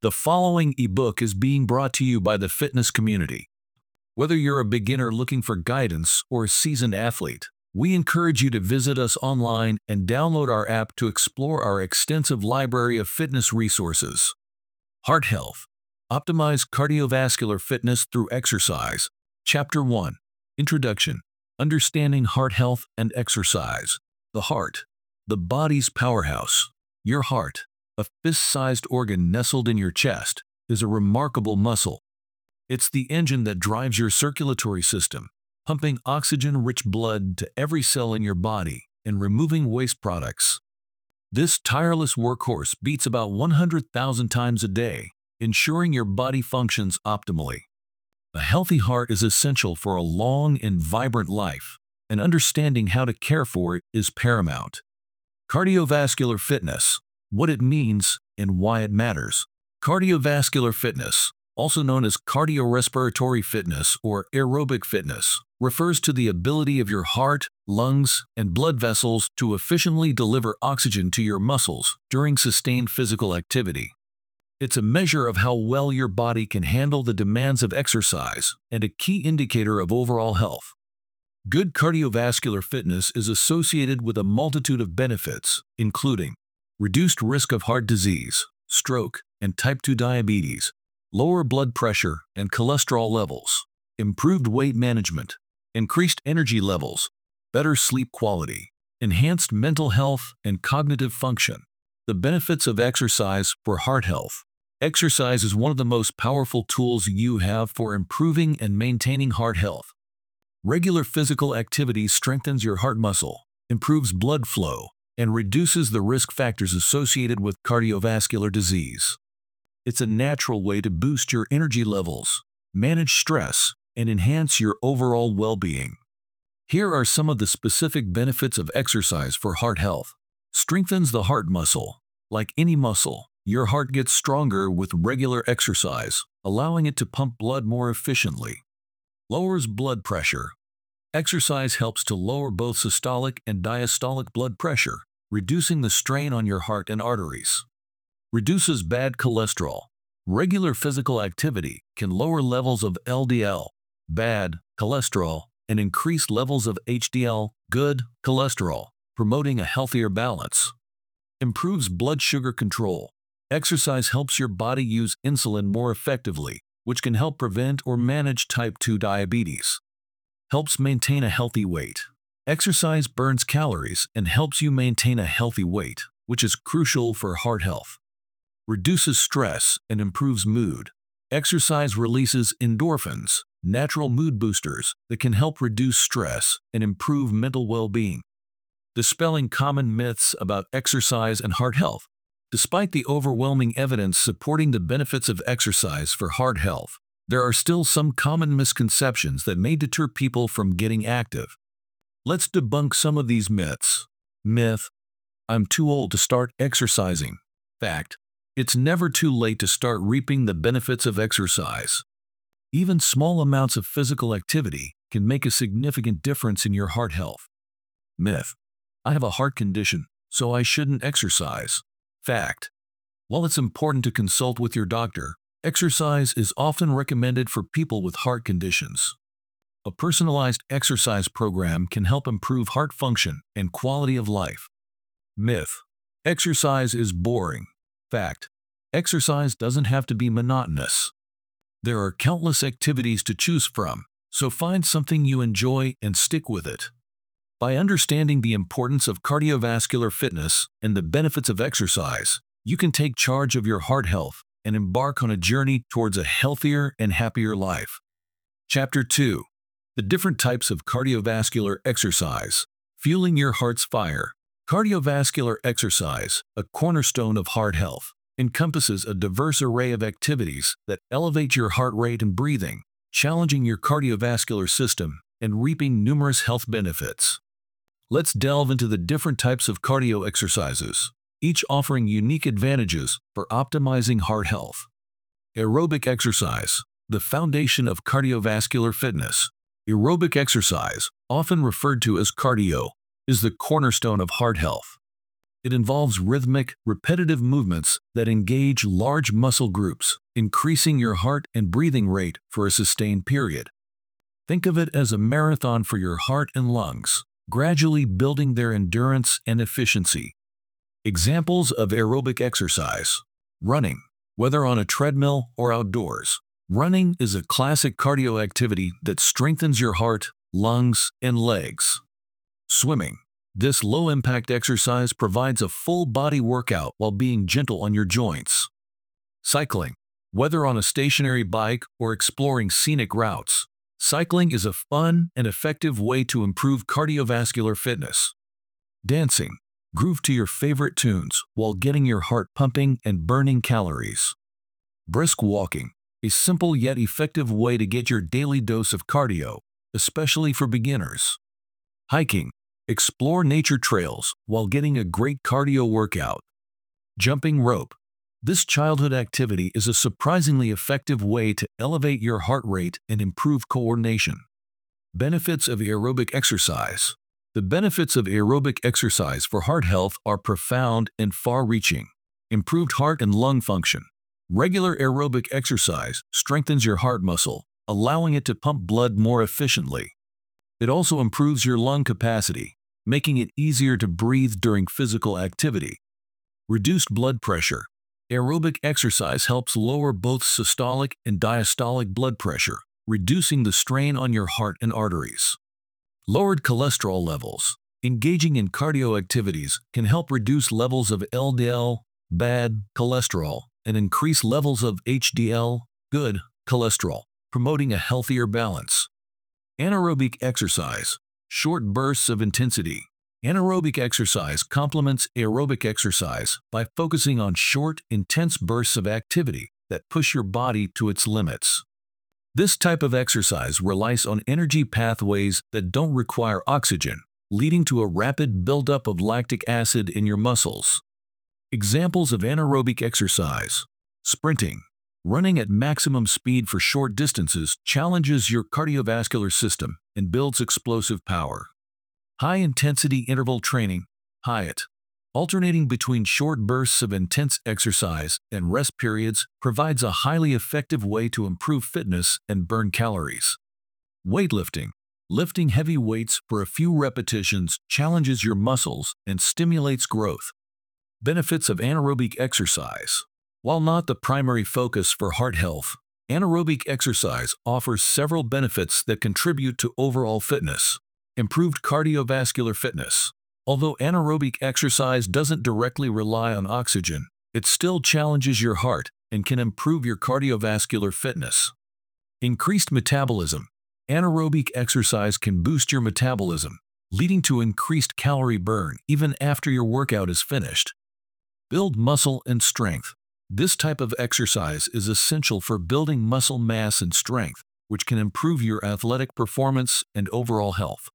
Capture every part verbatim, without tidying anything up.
The following ebook is being brought to you by the fitness community. Whether you're a beginner looking for guidance or a seasoned athlete, we encourage you to visit us online and download our app to explore our extensive library of fitness resources. Heart Health. Optimize cardiovascular fitness through exercise. Chapter one. Introduction. Understanding heart health and exercise. The heart. The body's powerhouse. Your heart, a fist-sized organ nestled in your chest, is a remarkable muscle. It's the engine that drives your circulatory system, pumping oxygen-rich blood to every cell in your body and removing waste products. This tireless workhorse beats about one hundred thousand times a day, ensuring your body functions optimally. A healthy heart is essential for a long and vibrant life, and understanding how to care for it is paramount. Cardiovascular fitness. What it means and why it matters. Cardiovascular fitness, also known as cardiorespiratory fitness or aerobic fitness, refers to the ability of your heart, lungs, and blood vessels to efficiently deliver oxygen to your muscles during sustained physical activity. It's a measure of how well your body can handle the demands of exercise and a key indicator of overall health. Good cardiovascular fitness is associated with a multitude of benefits, including reduced risk of heart disease, stroke, and type two diabetes, lower blood pressure and cholesterol levels, improved weight management, increased energy levels, better sleep quality, enhanced mental health and cognitive function. The benefits of exercise for heart health. Exercise is one of the most powerful tools you have for improving and maintaining heart health. Regular physical activity strengthens your heart muscle, improves blood flow, and reduces the risk factors associated with cardiovascular disease. It's a natural way to boost your energy levels, manage stress, and enhance your overall well-being. Here are some of the specific benefits of exercise for heart health. Strengthens the heart muscle. Like any muscle, your heart gets stronger with regular exercise, allowing it to pump blood more efficiently. Lowers blood pressure. Exercise helps to lower both systolic and diastolic blood pressure, reducing the strain on your heart and arteries. Reduces bad cholesterol. Regular physical activity can lower levels of L D L, bad cholesterol, and increase levels of H D L, good cholesterol, promoting a healthier balance. Improves blood sugar control. Exercise helps your body use insulin more effectively, which can help prevent or manage type two diabetes. Helps maintain a healthy weight. Exercise burns calories and helps you maintain a healthy weight, which is crucial for heart health. Reduces stress and improves mood. Exercise releases endorphins, natural mood boosters that can help reduce stress and improve mental well-being. Dispelling common myths about exercise and heart health. Despite the overwhelming evidence supporting the benefits of exercise for heart health, there are still some common misconceptions that may deter people from getting active. Let's debunk some of these myths. Myth: I'm too old to start exercising. Fact: it's never too late to start reaping the benefits of exercise. Even small amounts of physical activity can make a significant difference in your heart health. Myth: I have a heart condition, so I shouldn't exercise. Fact: while it's important to consult with your doctor, exercise is often recommended for people with heart conditions. A personalized exercise program can help improve heart function and quality of life. Myth: exercise is boring. Fact: exercise doesn't have to be monotonous. There are countless activities to choose from, so find something you enjoy and stick with it. By understanding the importance of cardiovascular fitness and the benefits of exercise, you can take charge of your heart health and embark on a journey towards a healthier and happier life. Chapter two. The different types of cardiovascular exercise. Fueling your heart's fire. Cardiovascular exercise, a cornerstone of heart health, encompasses a diverse array of activities that elevate your heart rate and breathing, challenging your cardiovascular system and reaping numerous health benefits. Let's delve into the different types of cardio exercises, each offering unique advantages for optimizing heart health. Aerobic exercise, the foundation of cardiovascular fitness. Aerobic exercise, often referred to as cardio, is the cornerstone of heart health. It involves rhythmic, repetitive movements that engage large muscle groups, increasing your heart and breathing rate for a sustained period. Think of it as a marathon for your heart and lungs, gradually building their endurance and efficiency. Examples of aerobic exercise. Running. Whether on a treadmill or outdoors, running is a classic cardio activity that strengthens your heart, lungs, and legs. Swimming. This low-impact exercise provides a full-body workout while being gentle on your joints. Cycling. Whether on a stationary bike or exploring scenic routes, cycling is a fun and effective way to improve cardiovascular fitness. Dancing. Groove to your favorite tunes while getting your heart pumping and burning calories. Brisk walking. A simple yet effective way to get your daily dose of cardio, especially for beginners. Hiking. Explore nature trails while getting a great cardio workout. Jumping rope. This childhood activity is a surprisingly effective way to elevate your heart rate and improve coordination. Benefits of aerobic exercise. The benefits of aerobic exercise for heart health are profound and far-reaching. Improved heart and lung function. Regular aerobic exercise strengthens your heart muscle, allowing it to pump blood more efficiently. It also improves your lung capacity, making it easier to breathe during physical activity. Reduced blood pressure. Aerobic exercise helps lower both systolic and diastolic blood pressure, reducing the strain on your heart and arteries. Lowered cholesterol levels. Engaging in cardio activities can help reduce levels of L D L, bad cholesterol, and increase levels of H D L, good cholesterol, promoting a healthier balance. Anaerobic exercise. Short bursts of intensity. Anaerobic exercise complements aerobic exercise by focusing on short, intense bursts of activity that push your body to its limits. This type of exercise relies on energy pathways that don't require oxygen, leading to a rapid buildup of lactic acid in your muscles. Examples of anaerobic exercise. Sprinting. Running at maximum speed for short distances challenges your cardiovascular system and builds explosive power. High-intensity interval training, HIIT. Alternating between short bursts of intense exercise and rest periods provides a highly effective way to improve fitness and burn calories. Weightlifting. Lifting heavy weights for a few repetitions challenges your muscles and stimulates growth. Benefits of anaerobic exercise. While not the primary focus for heart health, anaerobic exercise offers several benefits that contribute to overall fitness. Improved cardiovascular fitness. Although anaerobic exercise doesn't directly rely on oxygen, it still challenges your heart and can improve your cardiovascular fitness. Increased metabolism. Anaerobic exercise can boost your metabolism, leading to increased calorie burn even after your workout is finished. Build muscle and strength. This type of exercise is essential for building muscle mass and strength, which can improve your athletic performance and overall health.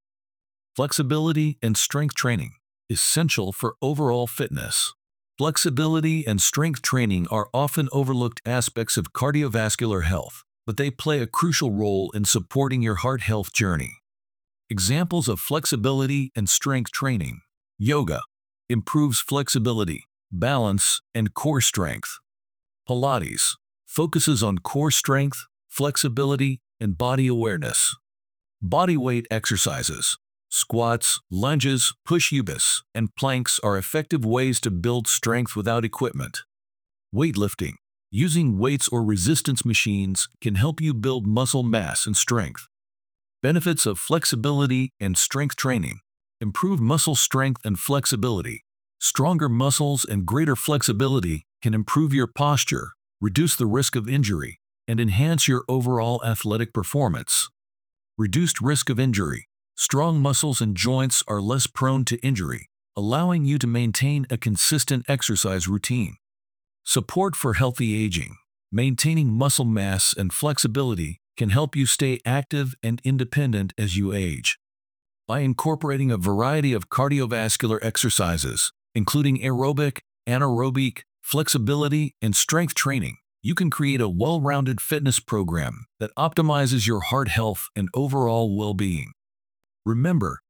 Flexibility and strength training, essential for overall fitness. Flexibility and strength training are often overlooked aspects of cardiovascular health, but they play a crucial role in supporting your heart health journey. Examples of flexibility and strength training. Yoga improves flexibility, balance, and core strength. Pilates focuses on core strength, flexibility, and body awareness. Bodyweight exercises. Squats, lunges, push-ups, and planks are effective ways to build strength without equipment. Weightlifting. Using weights or resistance machines can help you build muscle mass and strength. Benefits of flexibility and strength training. Improve muscle strength and flexibility. Stronger muscles and greater flexibility can improve your posture, reduce the risk of injury, and enhance your overall athletic performance. Reduced risk of injury. Strong muscles and joints are less prone to injury, allowing you to maintain a consistent exercise routine. Support for healthy aging. Maintaining muscle mass and flexibility can help you stay active and independent as you age. By incorporating a variety of cardiovascular exercises, including aerobic, anaerobic, flexibility, and strength training, you can create a well-rounded fitness program that optimizes your heart health and overall well-being. Remember,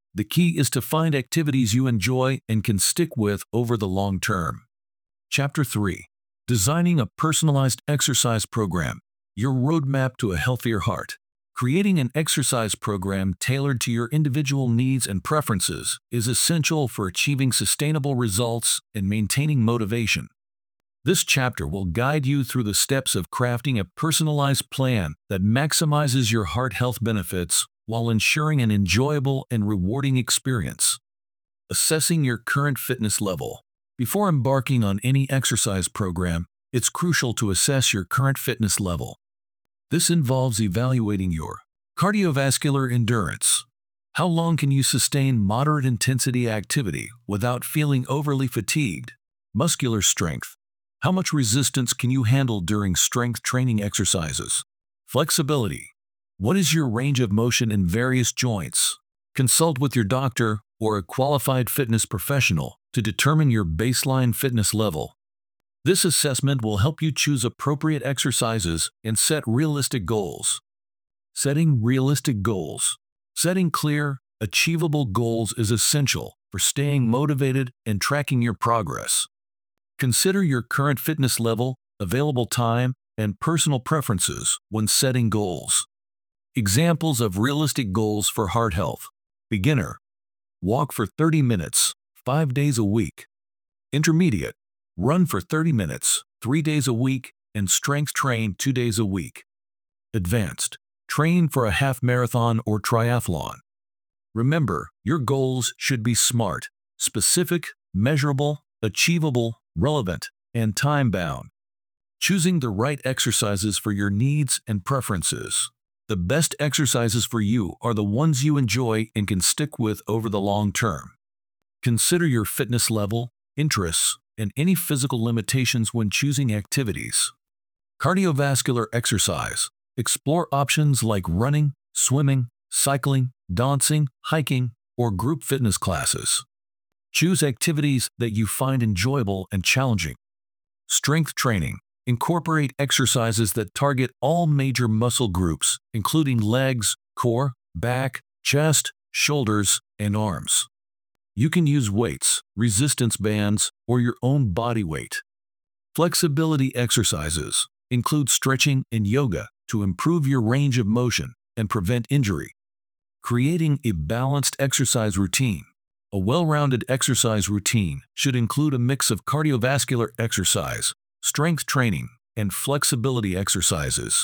The key is to find activities you enjoy and can stick with over the long term. Chapter three. Designing a personalized exercise program. Your roadmap to a healthier heart. Creating an exercise program tailored to your individual needs and preferences is essential for achieving sustainable results and maintaining motivation. This chapter will guide you through the steps of crafting a personalized plan that maximizes your heart health benefits while ensuring an enjoyable and rewarding experience. Assessing your current fitness level. Before embarking on any exercise program, it's crucial to assess your current fitness level. This involves evaluating your cardiovascular endurance. How long can you sustain moderate intensity activity without feeling overly fatigued? Muscular strength. How much resistance can you handle during strength training exercises? Flexibility. What is your range of motion in various joints? Consult with your doctor or a qualified fitness professional to determine your baseline fitness level. This assessment will help you choose appropriate exercises and set realistic goals. Setting realistic goals. Setting clear, achievable goals is essential for staying motivated and tracking your progress. Consider your current fitness level, available time, and personal preferences when setting goals. Examples of realistic goals for heart health. Beginner. Walk for thirty minutes, five days a week. Intermediate. Run for thirty minutes, three days a week, and strength train two days a week. Advanced. Train for a half marathon or triathlon. Remember, your goals should be SMART, specific, measurable, achievable, relevant, and time-bound. Choosing the right exercises for your needs and preferences. The best exercises for you are the ones you enjoy and can stick with over the long term. Consider your fitness level, interests, and any physical limitations when choosing activities. Cardiovascular exercise. Explore options like running, swimming, cycling, dancing, hiking, or group fitness classes. Choose activities that you find enjoyable and challenging. Strength training. Incorporate exercises that target all major muscle groups, including legs, core, back, chest, shoulders, and arms. You can use weights, resistance bands, or your own body weight. Flexibility exercises include stretching and yoga to improve your range of motion and prevent injury. Creating a balanced exercise routine. A well-rounded exercise routine should include a mix of cardiovascular exercise, strength training, and flexibility exercises.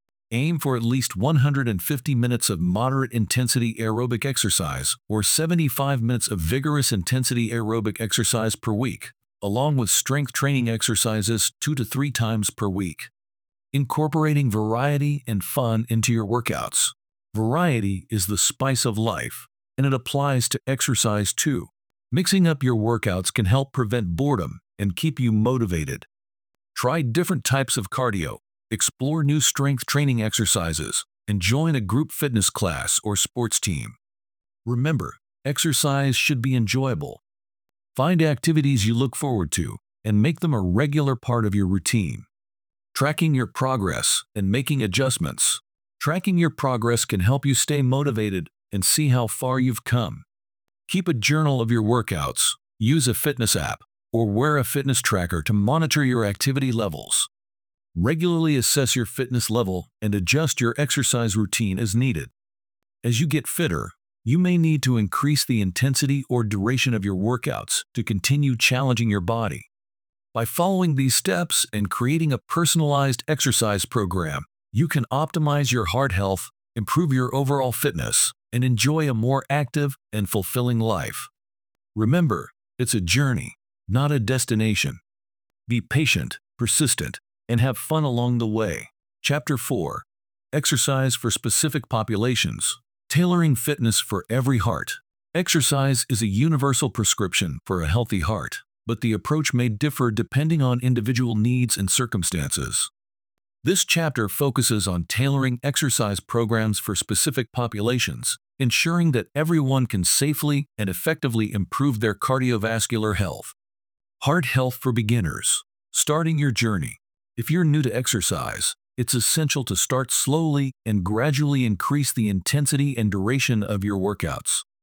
Aim for at least one hundred fifty minutes of moderate intensity aerobic exercise or seventy-five minutes of vigorous intensity aerobic exercise per week, along with strength training exercises two to three times per week. Incorporating variety and fun into your workouts. Variety is the spice of life, and it applies to exercise too. Mixing up your workouts can help prevent boredom and keep you motivated. Try different types of cardio, explore new strength training exercises, and join a group fitness class or sports team. Remember, exercise should be enjoyable. Find activities you look forward to and make them a regular part of your routine. Tracking your progress and making adjustments. Tracking your progress can help you stay motivated and see how far you've come. Keep a journal of your workouts, use a fitness app, or wear a fitness tracker to monitor your activity levels. Regularly assess your fitness level and adjust your exercise routine as needed. As you get fitter, you may need to increase the intensity or duration of your workouts to continue challenging your body. By following these steps and creating a personalized exercise program, you can optimize your heart health, improve your overall fitness, and enjoy a more active and fulfilling life. Remember, it's a journey, not a destination. Be patient, persistent, and have fun along the way. Chapter four. Exercise for specific populations. Tailoring fitness for every heart. Exercise is a universal prescription for a healthy heart, but the approach may differ depending on individual needs and circumstances. This chapter focuses on tailoring exercise programs for specific populations, ensuring that everyone can safely and effectively improve their cardiovascular health. Heart health for beginners. Starting your journey. If you're new to exercise, it's essential to start slowly and gradually increase the intensity and duration of your workouts.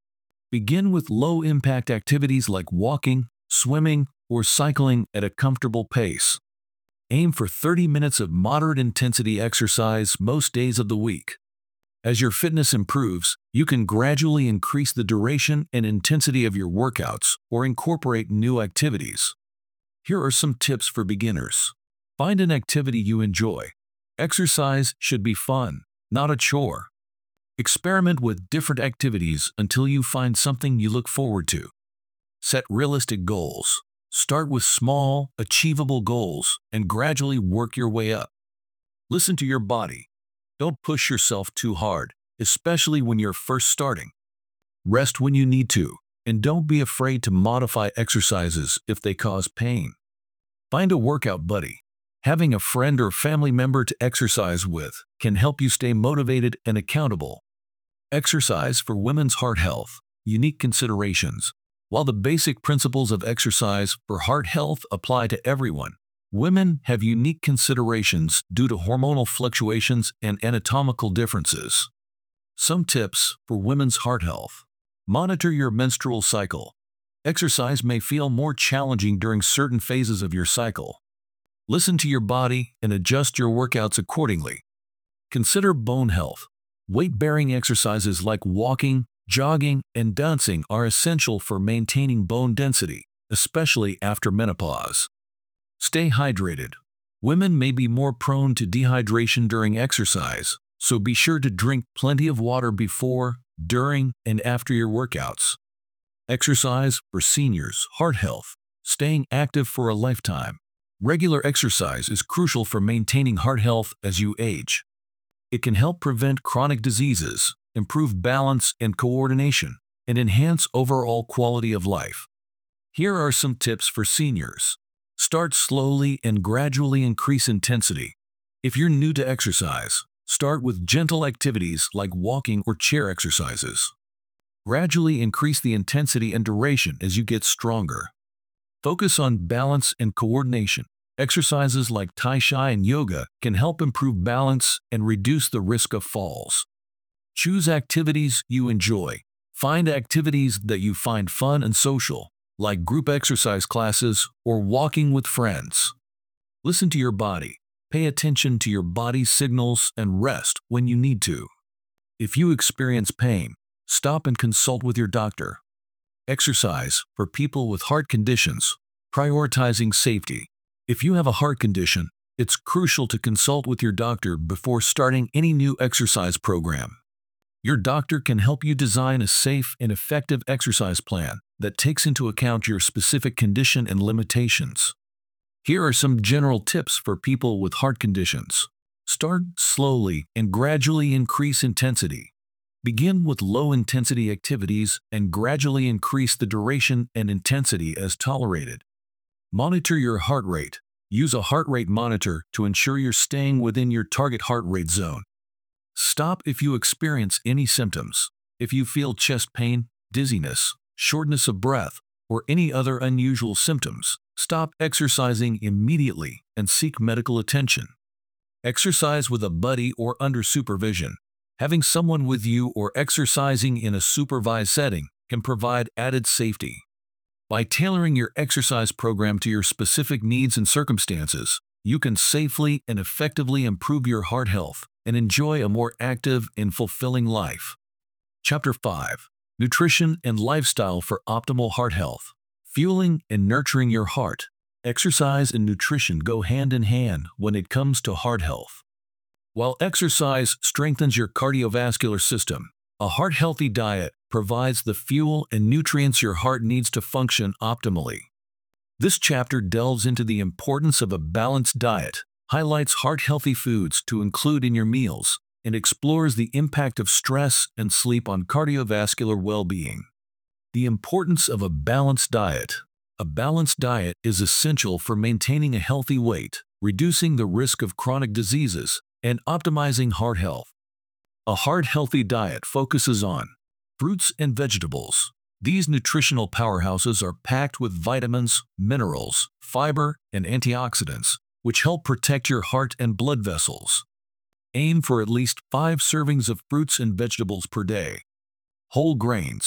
Begin with low-impact activities like walking, swimming, or cycling at a comfortable pace. Aim for thirty minutes of moderate-intensity exercise most days of the week. As your fitness improves, you can gradually increase the duration and intensity of your workouts or incorporate new activities. Here are some tips for beginners. Find an activity you enjoy. Exercise should be fun, not a chore. Experiment with different activities until you find something you look forward to. Set realistic goals. Start with small, achievable goals and gradually work your way up. Listen to your body. Don't push yourself too hard, especially when you're first starting. Rest when you need to, and don't be afraid to modify exercises if they cause pain. Find a workout buddy. Having a friend or family member to exercise with can help you stay motivated and accountable. Exercise for women's heart health. Unique considerations. While the basic principles of exercise for heart health apply to everyone, women have unique considerations due to hormonal fluctuations and anatomical differences. Some tips for women's heart health. Monitor your menstrual cycle. Exercise may feel more challenging during certain phases of your cycle. Listen to your body and adjust your workouts accordingly. Consider bone health. Weight-bearing exercises like walking, jogging, and dancing are essential for maintaining bone density, especially after menopause. Stay hydrated. Women may be more prone to dehydration during exercise, so be sure to drink plenty of water before, during, and after your workouts. Exercise for seniors' heart health. Staying active for a lifetime. Regular exercise is crucial for maintaining heart health as you age. It can help prevent chronic diseases, improve balance and coordination, and enhance overall quality of life. Here are some tips for seniors. Start slowly and gradually increase intensity. If you're new to exercise, start with gentle activities like walking or chair exercises. Gradually increase the intensity and duration as you get stronger. Focus on balance and coordination. Exercises like Tai Chi and yoga can help improve balance and reduce the risk of falls. Choose activities you enjoy. Find activities that you find fun and social, like group exercise classes or walking with friends. Listen to your body. Pay attention to your body's signals and rest when you need to. If you experience pain, stop and consult with your doctor. Exercise for people with heart conditions. Prioritizing safety. If you have a heart condition, it's crucial to consult with your doctor before starting any new exercise program. Your doctor can help you design a safe and effective exercise plan that takes into account your specific condition and limitations. Here are some general tips for people with heart conditions. Start slowly and gradually increase intensity. Begin with low-intensity activities and gradually increase the duration and intensity as tolerated. Monitor your heart rate. Use a heart rate monitor to ensure you're staying within your target heart rate zone. Stop if you experience any symptoms. If you feel chest pain, dizziness, shortness of breath, or any other unusual symptoms, stop exercising immediately and seek medical attention. Exercise with a buddy or under supervision. Having someone with you or exercising in a supervised setting can provide added safety. By tailoring your exercise program to your specific needs and circumstances, you can safely and effectively improve your heart health and enjoy a more active and fulfilling life. Chapter five. Nutrition and Lifestyle for Optimal Heart Health. Fueling and nurturing your heart. Exercise and nutrition go hand in hand when it comes to heart health. While exercise strengthens your cardiovascular system, a heart-healthy diet provides the fuel and nutrients your heart needs to function optimally. This chapter delves into the importance of a balanced diet, highlights heart-healthy foods to include in your meals, and explores the impact of stress and sleep on cardiovascular well-being. The importance of a balanced diet. A balanced diet is essential for maintaining a healthy weight, reducing the risk of chronic diseases, and optimizing heart health. A heart-healthy diet focuses on fruits and vegetables. These nutritional powerhouses are packed with vitamins, minerals, fiber, and antioxidants, which help protect your heart and blood vessels. Aim for at least five servings of fruits and vegetables per day. Whole grains.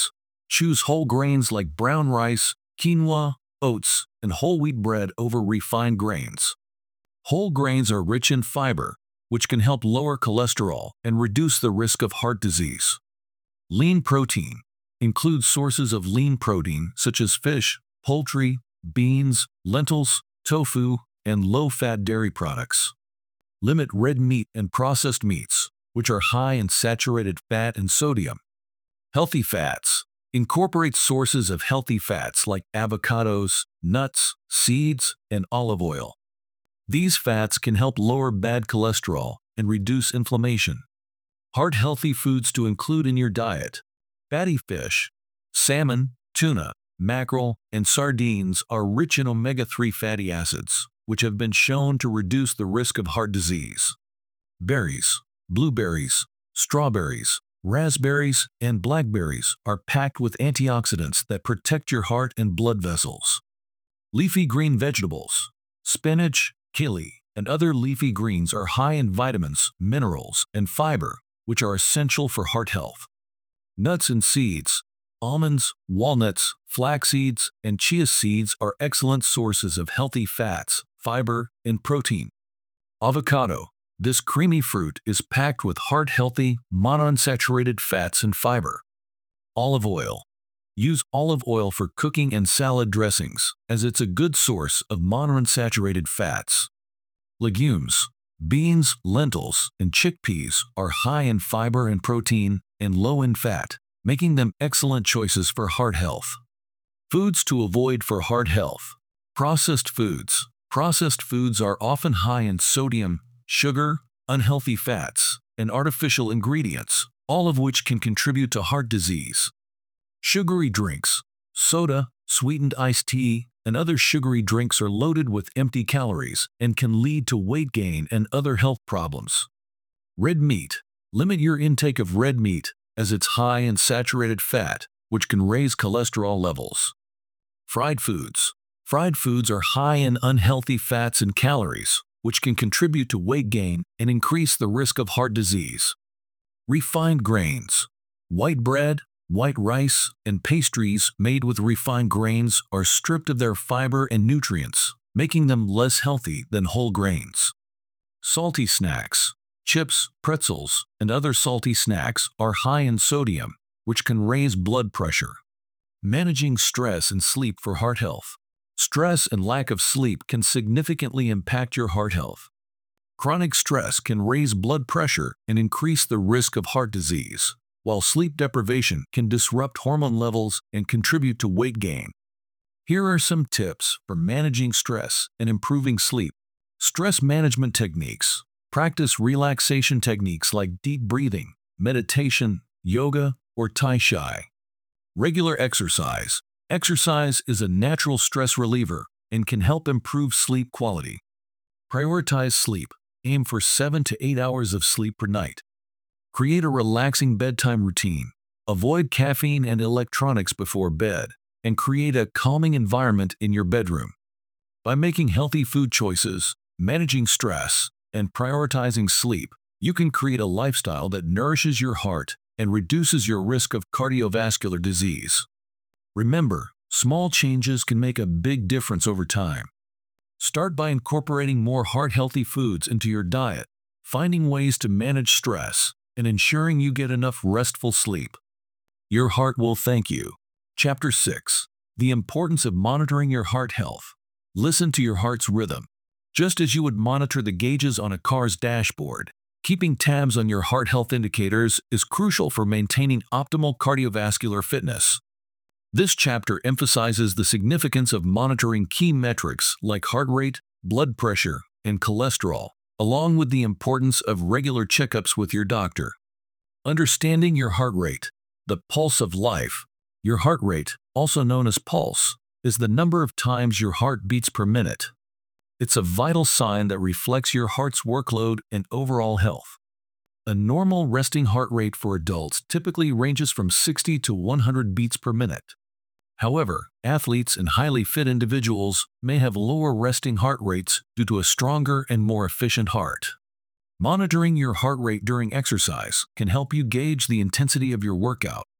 Choose whole grains like brown rice, quinoa, oats, and whole wheat bread over refined grains. Whole grains are rich in fiber, which can help lower cholesterol and reduce the risk of heart disease. Lean protein includes sources of lean protein such as fish, poultry, beans, lentils, tofu, and low-fat dairy products. Limit red meat and processed meats, which are high in saturated fat and sodium. Healthy fats incorporate sources of healthy fats like avocados, nuts, seeds, and olive oil. These fats can help lower bad cholesterol and reduce inflammation. Heart-healthy foods to include in your diet. Fatty fish, salmon, tuna, mackerel, and sardines are rich in omega three fatty acids, which have been shown to reduce the risk of heart disease. Berries, blueberries, strawberries, raspberries, and blackberries are packed with antioxidants that protect your heart and blood vessels. Leafy green vegetables, spinach, kale, and other leafy greens are high in vitamins, minerals, and fiber, which are essential for heart health. Nuts and seeds, almonds, walnuts, flax seeds, and chia seeds are excellent sources of healthy fats, fiber, and protein. Avocado. This creamy fruit is packed with heart-healthy, monounsaturated fats and fiber. Olive oil. Use olive oil for cooking and salad dressings, as it's a good source of monounsaturated fats. Legumes. Beans, lentils, and chickpeas are high in fiber and protein and low in fat, making them excellent choices for heart health. Foods to avoid for heart health. Processed foods. Processed foods are often high in sodium, sugar, unhealthy fats, and artificial ingredients, all of which can contribute to heart disease. Sugary drinks, soda, sweetened iced tea, and other sugary drinks are loaded with empty calories and can lead to weight gain and other health problems. Red meat. Limit your intake of red meat, as it's high in saturated fat, which can raise cholesterol levels. Fried foods. Fried foods are high in unhealthy fats and calories, which can contribute to weight gain and increase the risk of heart disease. Refined grains. White bread, white rice, and pastries made with refined grains are stripped of their fiber and nutrients, making them less healthy than whole grains. Salty snacks. Chips, pretzels, and other salty snacks are high in sodium, which can raise blood pressure. Managing stress and sleep for heart health. Stress and lack of sleep can significantly impact your heart health. Chronic stress can raise blood pressure and increase the risk of heart disease, while sleep deprivation can disrupt hormone levels and contribute to weight gain. Here are some tips for managing stress and improving sleep. Stress management techniques. Practice relaxation techniques like deep breathing, meditation, yoga, or Tai Chi. Regular exercise. Exercise is a natural stress reliever and can help improve sleep quality. Prioritize sleep. Aim for seven to eight hours of sleep per night. Create a relaxing bedtime routine. Avoid caffeine and electronics before bed, and create a calming environment in your bedroom. By making healthy food choices, managing stress, and prioritizing sleep, you can create a lifestyle that nourishes your heart and reduces your risk of cardiovascular disease. Remember, small changes can make a big difference over time. Start by incorporating more heart-healthy foods into your diet, finding ways to manage stress, and ensuring you get enough restful sleep. Your heart will thank you. Chapter six. The importance of monitoring your heart health. Listen to your heart's rhythm. Just as you would monitor the gauges on a car's dashboard, keeping tabs on your heart health indicators is crucial for maintaining optimal cardiovascular fitness. This chapter emphasizes the significance of monitoring key metrics like heart rate, blood pressure, and cholesterol, along with the importance of regular checkups with your doctor. Understanding your heart rate. The pulse of life. Your heart rate, also known as pulse, is the number of times your heart beats per minute. It's a vital sign that reflects your heart's workload and overall health. A normal resting heart rate for adults typically ranges from sixty to one hundred beats per minute. However, athletes and highly fit individuals may have lower resting heart rates due to a stronger and more efficient heart. Monitoring your heart rate during exercise can help you gauge the intensity of your workout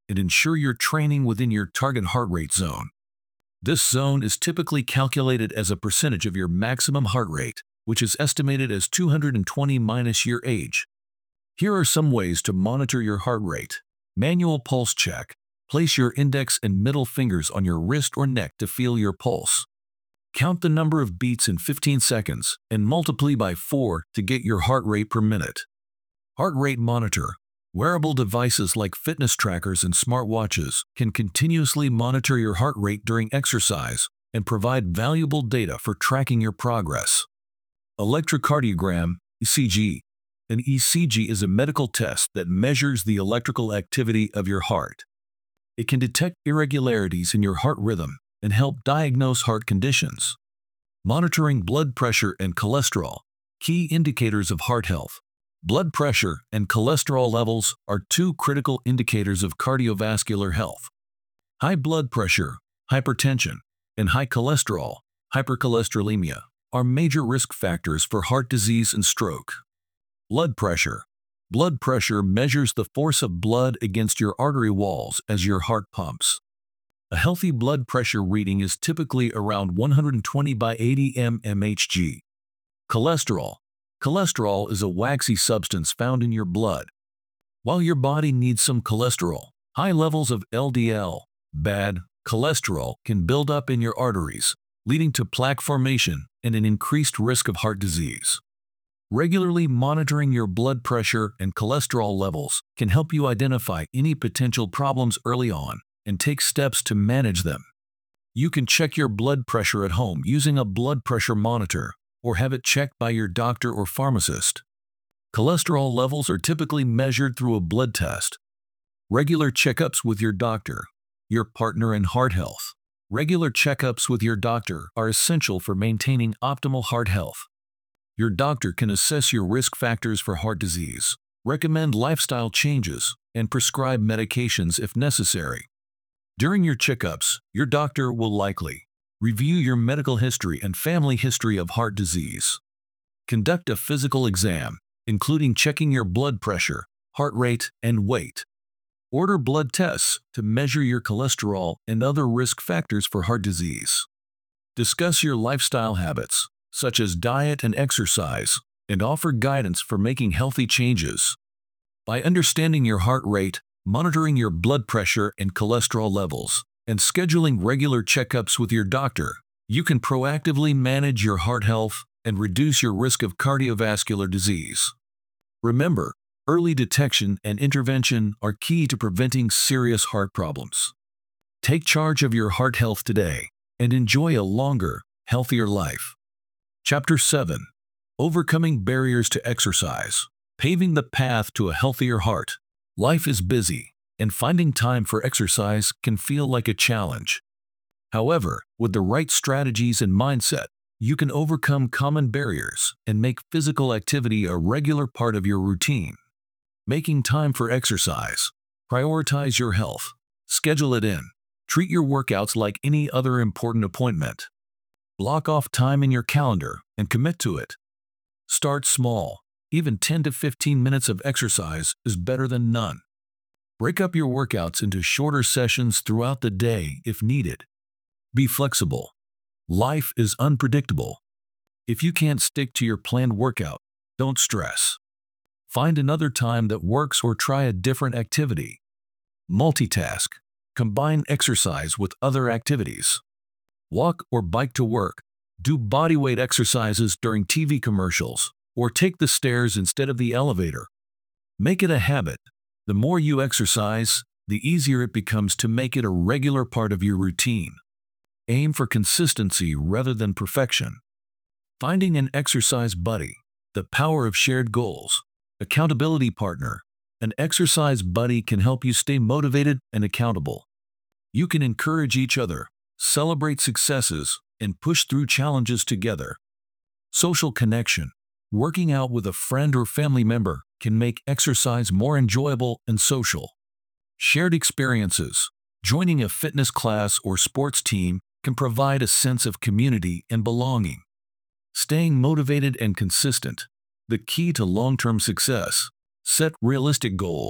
and ensure you're training within your target heart rate zone. This zone is typically calculated as a percentage of your maximum heart rate, which is estimated as two hundred twenty minus your age. Here are some ways to monitor your heart rate. Manual pulse check. Place your index and middle fingers on your wrist or neck to feel your pulse. Count the number of beats in fifteen seconds and multiply by four to get your heart rate per minute. Heart rate monitor. Wearable devices like fitness trackers and smartwatches can continuously monitor your heart rate during exercise and provide valuable data for tracking your progress. Electrocardiogram, E C G. An E C G is a medical test that measures the electrical activity of your heart. It can detect irregularities in your heart rhythm and help diagnose heart conditions. Monitoring blood pressure and cholesterol, key indicators of heart health. Blood pressure and cholesterol levels are two critical indicators of cardiovascular health. High blood pressure, hypertension, and high cholesterol, hypercholesterolemia, are major risk factors for heart disease and stroke. Blood pressure. Blood pressure measures the force of blood against your artery walls as your heart pumps. A healthy blood pressure reading is typically around one hundred twenty by eighty mmHg. Cholesterol. Cholesterol is a waxy substance found in your blood. While your body needs some cholesterol, high levels of L D L, bad cholesterol, can build up in your arteries, leading to plaque formation and an increased risk of heart disease. Regularly monitoring your blood pressure and cholesterol levels can help you identify any potential problems early on and take steps to manage them. You can check your blood pressure at home using a blood pressure monitor or have it checked by your doctor or pharmacist. Cholesterol levels are typically measured through a blood test. Regular checkups with your doctor, your partner, and heart health. Regular checkups with your doctor are essential for maintaining optimal heart health. Your doctor can assess your risk factors for heart disease, recommend lifestyle changes, and prescribe medications if necessary. During your checkups, your doctor will likely review your medical history and family history of heart disease. Conduct a physical exam, including checking your blood pressure, heart rate, and weight. Order blood tests to measure your cholesterol and other risk factors for heart disease. Discuss your lifestyle habits, such as diet and exercise, and offer guidance for making healthy changes. By understanding your heart rate, monitoring your blood pressure and cholesterol levels, and scheduling regular checkups with your doctor, you can proactively manage your heart health and reduce your risk of cardiovascular disease. Remember, early detection and intervention are key to preventing serious heart problems. Take charge of your heart health today and enjoy a longer, healthier life. Chapter seven. Overcoming barriers to exercise. Paving the path to a healthier heart. Life is busy, and finding time for exercise can feel like a challenge. However, with the right strategies and mindset, you can overcome common barriers and make physical activity a regular part of your routine. Making time for exercise. Prioritize your health. Schedule it in. Treat your workouts like any other important appointment. Block off time in your calendar and commit to it. Start small. Even ten to fifteen minutes of exercise is better than none. Break up your workouts into shorter sessions throughout the day if needed. Be flexible. Life is unpredictable. If you can't stick to your planned workout, don't stress. Find another time that works or try a different activity. Multitask. Combine exercise with other activities. Walk or bike to work. Do bodyweight exercises during T V commercials, or take the stairs instead of the elevator. Make it a habit. The more you exercise, the easier it becomes to make it a regular part of your routine. Aim for consistency rather than perfection. Finding an exercise buddy. The power of shared goals. Accountability partner. An exercise buddy can help you stay motivated and accountable. You can encourage each other, celebrate successes, and push through challenges together. Social connection. Working out with a friend or family member can make exercise more enjoyable and social. Shared experiences. Joining a fitness class or sports team can provide a sense of community and belonging. Staying motivated and consistent. The key to long-term success. Set realistic goals.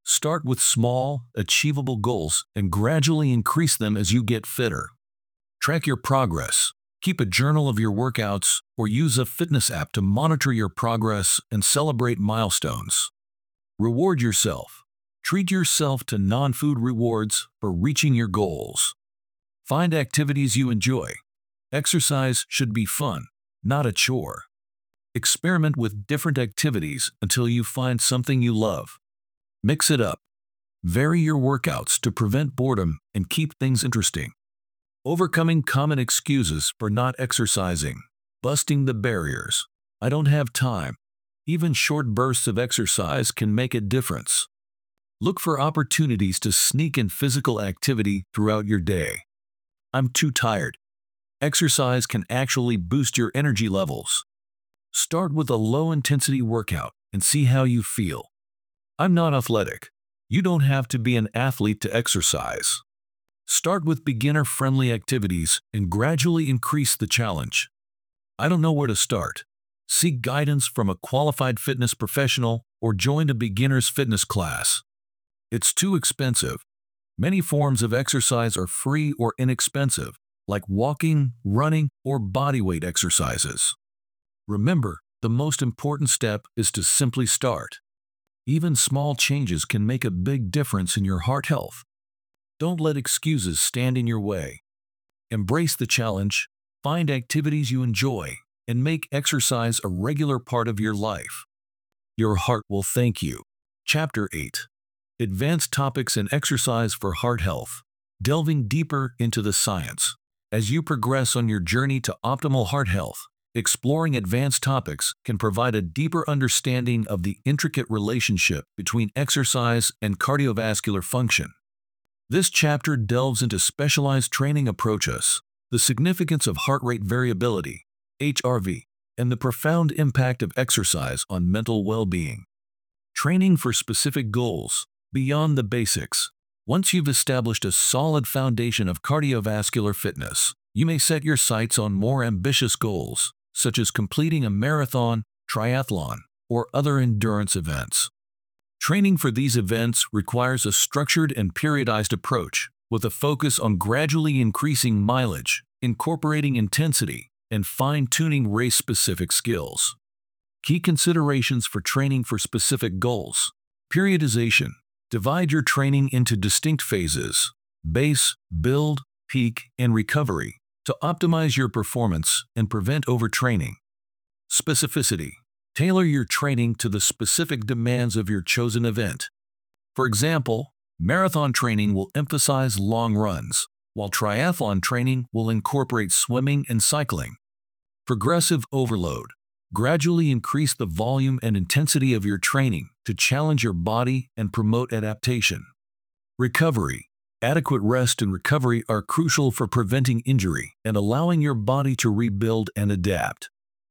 Start with small, achievable goals and gradually increase them as you get fitter. Track your progress. Keep a journal of your workouts or use a fitness app to monitor your progress and celebrate milestones. Reward yourself. Treat yourself to non-food rewards for reaching your goals. Find activities you enjoy. Exercise should be fun, not a chore. Experiment with different activities until you find something you love. Mix it up. Vary your workouts to prevent boredom and keep things interesting. Overcoming common excuses for not exercising. Busting the barriers. I don't have time. Even short bursts of exercise can make a difference. Look for opportunities to sneak in physical activity throughout your day. I'm too tired. Exercise can actually boost your energy levels. Start with a low-intensity workout and see how you feel. I'm not athletic. You don't have to be an athlete to exercise. Start with beginner-friendly activities and gradually increase the challenge. I don't know where to start. Seek guidance from a qualified fitness professional or join a beginner's fitness class. It's too expensive. Many forms of exercise are free or inexpensive, like walking, running, or bodyweight exercises. Remember, the most important step is to simply start. Even small changes can make a big difference in your heart health. Don't let excuses stand in your way. Embrace the challenge, find activities you enjoy, and make exercise a regular part of your life. Your heart will thank you. Chapter eight. Advanced Topics in Exercise for Heart Health. Delving deeper into the science. As you progress on your journey to optimal heart health, exploring advanced topics can provide a deeper understanding of the intricate relationship between exercise and cardiovascular function. This chapter delves into specialized training approaches, the significance of heart rate variability, H R V, and the profound impact of exercise on mental well-being. Training for specific goals, beyond the basics. Once you've established a solid foundation of cardiovascular fitness, you may set your sights on more ambitious goals, such as completing a marathon, triathlon, or other endurance events. Training for these events requires a structured and periodized approach, with a focus on gradually increasing mileage, incorporating intensity, and fine-tuning race-specific skills. Key considerations for training for specific goals. Periodization. Divide your training into distinct phases: base, build, peak, and recovery, to optimize your performance and prevent overtraining. Specificity. Tailor your training to the specific demands of your chosen event. For example, marathon training will emphasize long runs, while triathlon training will incorporate swimming and cycling. Progressive overload. Gradually increase the volume and intensity of your training to challenge your body and promote adaptation. Recovery. Adequate rest and recovery are crucial for preventing injury and allowing your body to rebuild and adapt.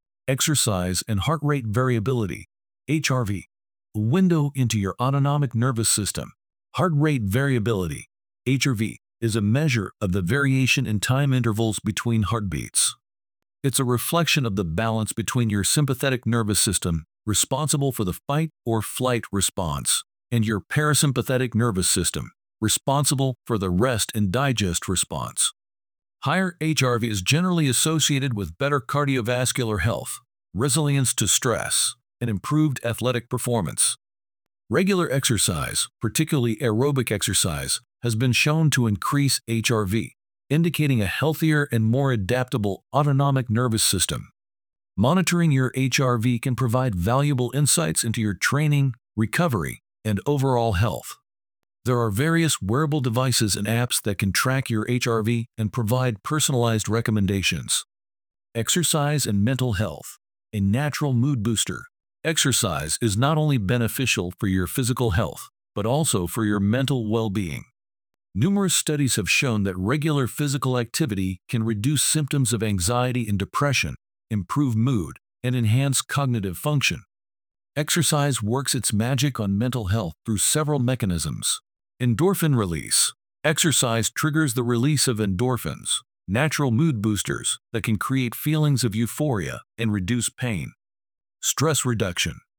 Exercise and heart rate variability, H R V. A window into your autonomic nervous system. Heart rate variability, H R V, is a measure of the variation in time intervals between heartbeats. It's a reflection of the balance between your sympathetic nervous system, responsible for the fight or flight response, and your parasympathetic nervous system, responsible for the rest and digest response. Higher H R V is generally associated with better cardiovascular health, resilience to stress, and improved athletic performance. Regular exercise, particularly aerobic exercise, has been shown to increase H R V, indicating a healthier and more adaptable autonomic nervous system. Monitoring your H R V can provide valuable insights into your training, recovery, and overall health. There are various wearable devices and apps that can track your H R V and provide personalized recommendations. Exercise and mental health. A natural mood booster. Exercise is not only beneficial for your physical health, but also for your mental well-being. Numerous studies have shown that regular physical activity can reduce symptoms of anxiety and depression, improve mood, and enhance cognitive function. Exercise works its magic on mental health through several mechanisms. Endorphin release. Exercise triggers the release of endorphins, natural mood boosters that can create feelings of euphoria and reduce pain. Stress reduction.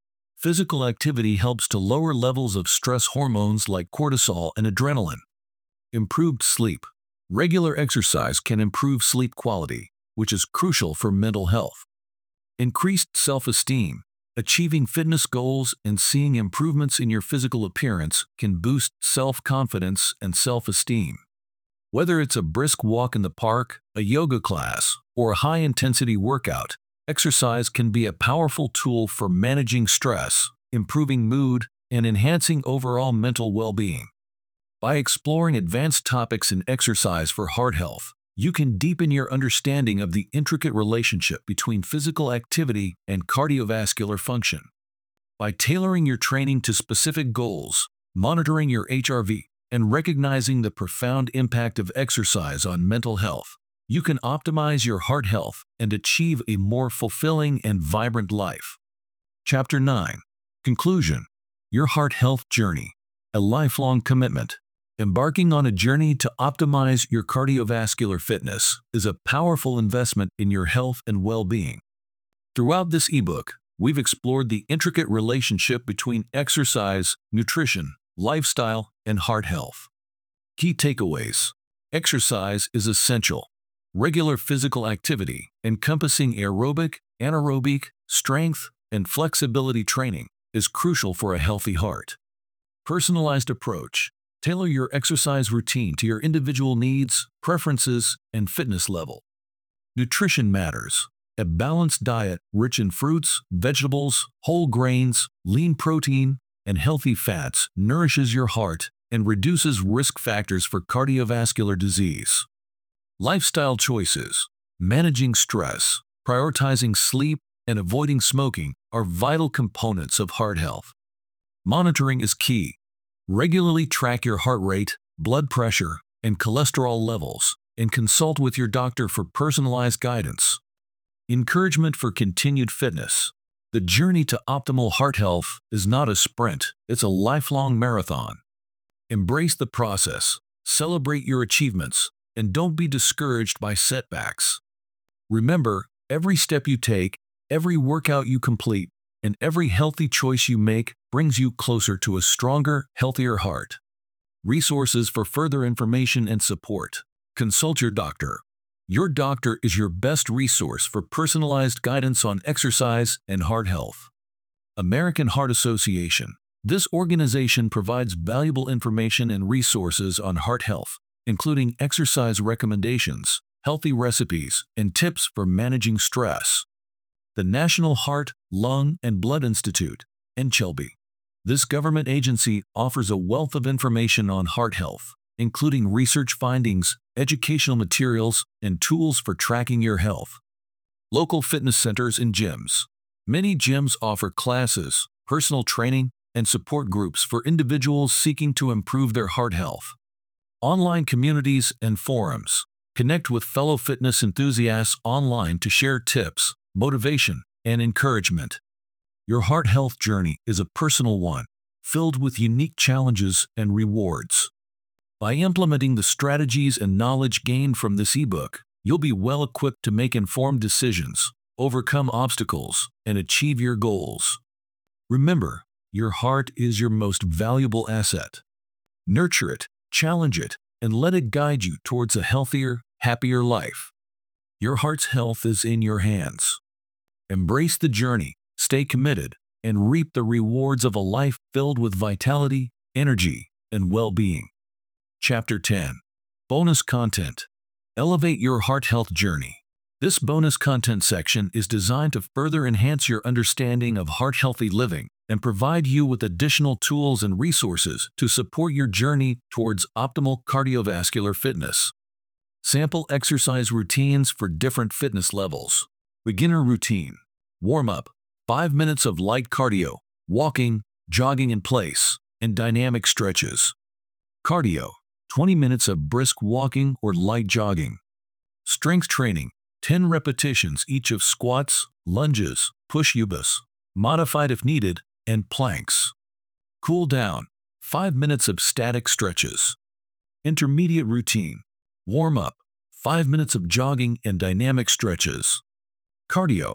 Physical activity helps to lower levels of stress hormones like cortisol and adrenaline. Improved sleep. Regular exercise can improve sleep quality, which is crucial for mental health. Increased self-esteem. Achieving fitness goals and seeing improvements in your physical appearance can boost self-confidence and self-esteem. Whether it's a brisk walk in the park, a yoga class, or a high-intensity workout, exercise can be a powerful tool for managing stress, improving mood, and enhancing overall mental well-being. By exploring advanced topics in exercise for heart health, you can deepen your understanding of the intricate relationship between physical activity and cardiovascular function. By tailoring your training to specific goals, monitoring your H R V, and recognizing the profound impact of exercise on mental health, you can optimize your heart health and achieve a more fulfilling and vibrant life. Chapter nine. Conclusion. Your heart health journey. A lifelong commitment. Embarking on a journey to optimize your cardiovascular fitness is a powerful investment in your health and well-being. Throughout this ebook, we've explored the intricate relationship between exercise, nutrition, lifestyle, and heart health. Key takeaways. Exercise is essential. Regular physical activity, encompassing aerobic, anaerobic, strength, and flexibility training, is crucial for a healthy heart. Personalized approach. Tailor your exercise routine to your individual needs, preferences, and fitness level. Nutrition matters. A balanced diet rich in fruits, vegetables, whole grains, lean protein, and healthy fats nourishes your heart and reduces risk factors for cardiovascular disease. Lifestyle choices. Managing stress, prioritizing sleep, and avoiding smoking are vital components of heart health. Monitoring is key. Regularly track your heart rate, blood pressure, and cholesterol levels, and consult with your doctor for personalized guidance. Encouragement for continued fitness. The journey to optimal heart health is not a sprint, it's a lifelong marathon. Embrace the process, celebrate your achievements, and don't be discouraged by setbacks. Remember, every step you take, every workout you complete, and every healthy choice you make brings you closer to a stronger, healthier heart. Resources for further information and support. Consult your doctor. Your doctor is your best resource for personalized guidance on exercise and heart health. American Heart Association. This organization provides valuable information and resources on heart health, including exercise recommendations, healthy recipes, and tips for managing stress. The National Heart, Lung, and Blood Institute, N C H L B. This government agency offers a wealth of information on heart health, including research findings, educational materials, and tools for tracking your health. Local fitness centers and gyms. Many gyms offer classes, personal training, and support groups for individuals seeking to improve their heart health. Online communities and forums. Connect with fellow fitness enthusiasts online to share tips, motivation, and encouragement. Your heart health journey is a personal one, filled with unique challenges and rewards. By implementing the strategies and knowledge gained from this ebook, you'll be well equipped to make informed decisions, overcome obstacles, and achieve your goals. Remember, your heart is your most valuable asset. Nurture it, challenge it, and let it guide you towards a healthier, happier life. Your heart's health is in your hands. Embrace the journey, stay committed, and reap the rewards of a life filled with vitality, energy, and well-being. Chapter ten. Bonus Content. Elevate your heart health journey. This bonus content section is designed to further enhance your understanding of heart-healthy living and provide you with additional tools and resources to support your journey towards optimal cardiovascular fitness. Sample exercise routines for different fitness levels. Beginner routine. Warm-up. five minutes of light cardio, walking, jogging in place, and dynamic stretches. Cardio. twenty minutes of brisk walking or light jogging. Strength training. ten repetitions each of squats, lunges, push-ubs, modified if needed, and planks. Cool down. five minutes of static stretches. Intermediate routine. Warm-up. five minutes of jogging and dynamic stretches. Cardio.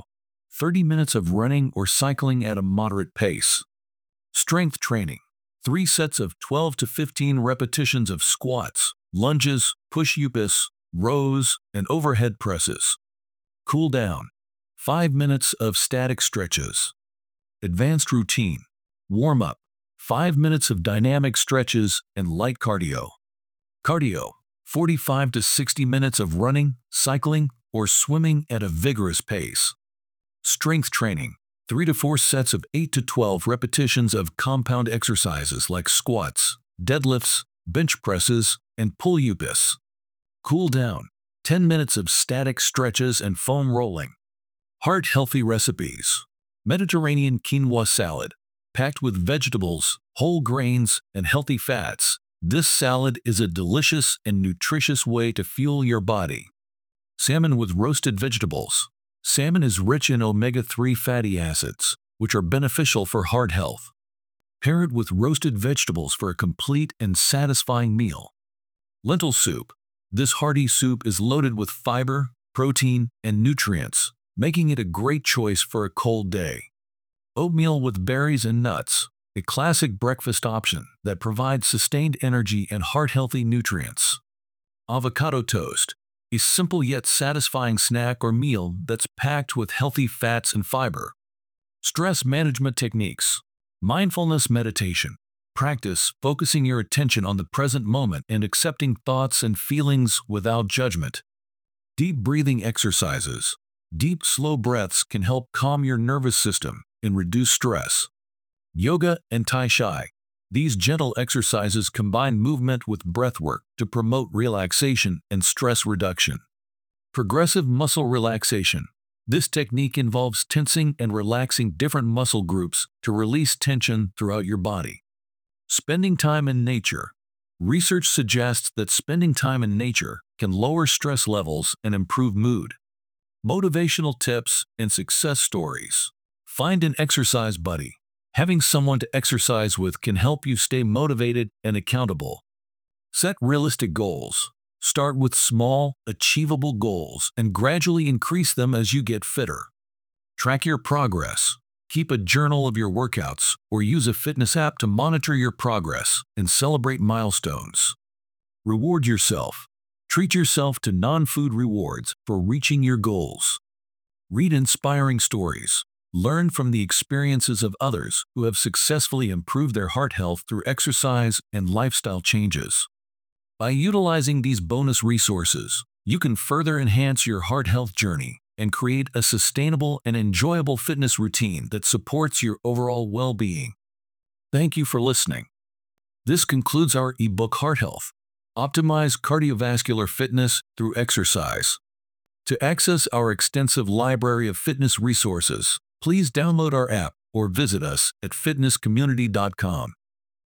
thirty minutes of running or cycling at a moderate pace. Strength training. Three sets of twelve to fifteen repetitions of squats, lunges, push-ups, rows, and overhead presses. Cool down. five minutes of static stretches. Advanced routine. Warm up. five minutes of dynamic stretches and light cardio. Cardio. forty-five to sixty minutes of running, cycling, or swimming at a vigorous pace. Strength training. three to four sets of eight to twelve repetitions of compound exercises like squats, deadlifts, bench presses, and pull-ups. Cool down. ten minutes of static stretches and foam rolling. Heart-healthy recipes. Mediterranean quinoa salad. Packed with vegetables, whole grains, and healthy fats, this salad is a delicious and nutritious way to fuel your body. Salmon with roasted vegetables. Salmon is rich in omega three fatty acids, which are beneficial for heart health. Pair it with roasted vegetables for a complete and satisfying meal. Lentil soup. This hearty soup is loaded with fiber, protein, and nutrients, making it a great choice for a cold day. Oatmeal with berries and nuts, a classic breakfast option that provides sustained energy and heart-healthy nutrients. Avocado toast, a simple yet satisfying snack or meal that's packed with healthy fats and fiber. Stress management techniques. Mindfulness meditation. Practice focusing your attention on the present moment and accepting thoughts and feelings without judgment. Deep breathing exercises. Deep, slow breaths can help calm your nervous system and reduce stress. Yoga and Tai Chi. These gentle exercises combine movement with breathwork to promote relaxation and stress reduction. Progressive muscle relaxation. This technique involves tensing and relaxing different muscle groups to release tension throughout your body. Spending time in nature. Research suggests that spending time in nature can lower stress levels and improve mood. Motivational tips and success stories. Find an exercise buddy. Having someone to exercise with can help you stay motivated and accountable. Set realistic goals. Start with small, achievable goals and gradually increase them as you get fitter. Track your progress. Keep a journal of your workouts or use a fitness app to monitor your progress and celebrate milestones. Reward yourself. Treat yourself to non-food rewards for reaching your goals. Read inspiring stories. Learn from the experiences of others who have successfully improved their heart health through exercise and lifestyle changes. By utilizing these bonus resources, you can further enhance your heart health journey and create a sustainable and enjoyable fitness routine that supports your overall well-being. Thank you for listening. This concludes our ebook Heart Health. Optimize cardiovascular fitness through exercise. To access our extensive library of fitness resources, please download our app or visit us at fitness community dot com.